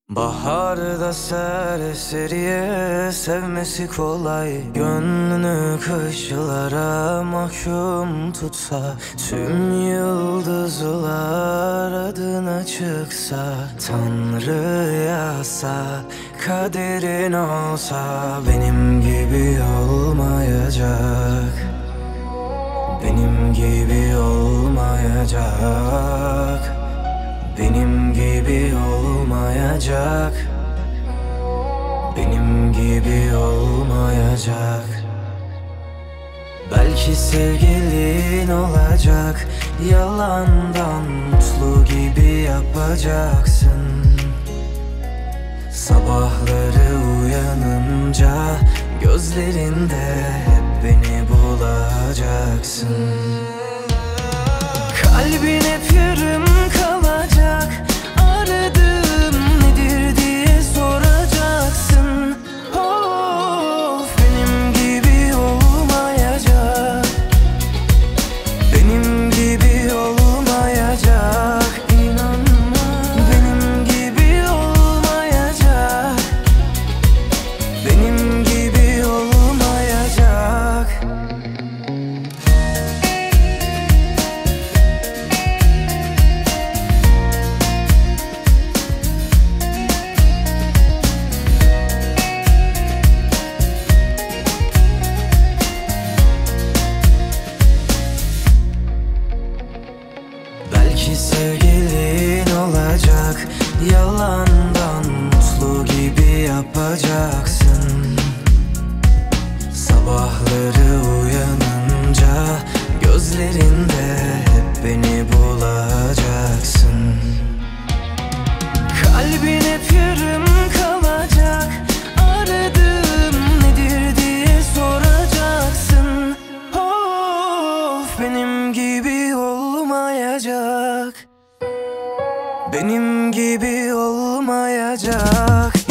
Baharda serseriye sevmesi kolay, gönlünü kışlara mahkum tutsa, tüm yıldızlar adına çıksa, Tanrı yasa, kaderin olsa, benim gibi olmayacak, benim gibi olmayacak, benim gibi olmayacak, benim gibi olmayacak. Belki sevgilin olacak, yalandan mutlu gibi yapacaksın. Sabahları uyanınca gözlerinde hep beni bulacaksın. Kalbin hep yarım kalacak, aradığım nedir diye soracaksın. Of, benim gibi olmayacak, benim gibi olmayacak, inanma. Benim gibi olmayacak, benim gibi olmayacak. Belki sevgilin olacak, yalandan mutlu gibi yapacaksın. Sabahları uyanınca gözlerinde hep beni bulacaksın. Kalbin hep yarım kalacak, aradığım nedir diye soracaksın. Of, benim gibi olmayacak, benim gibi olmayacak.